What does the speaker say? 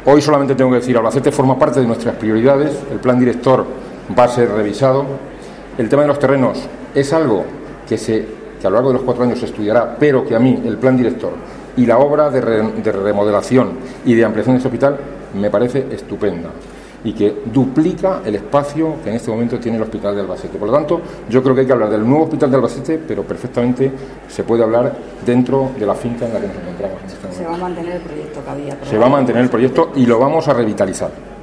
Hoy solamente tengo que decir, Albacete forma parte de nuestras prioridades, el plan director va a ser revisado. El tema de los terrenos es algo que a lo largo de los 4 años se estudiará, pero que a mí el plan director y la obra de remodelación y de ampliación de este hospital me parece estupenda y que duplica el espacio que en este momento tiene el Hospital de Albacete. Por lo tanto, yo creo que hay que hablar del nuevo Hospital de Albacete, pero perfectamente se puede hablar dentro de la finca en la que nos encontramos en este momento. Se va a mantener el proyecto que había. Se va a mantener el proyecto y lo vamos a revitalizar.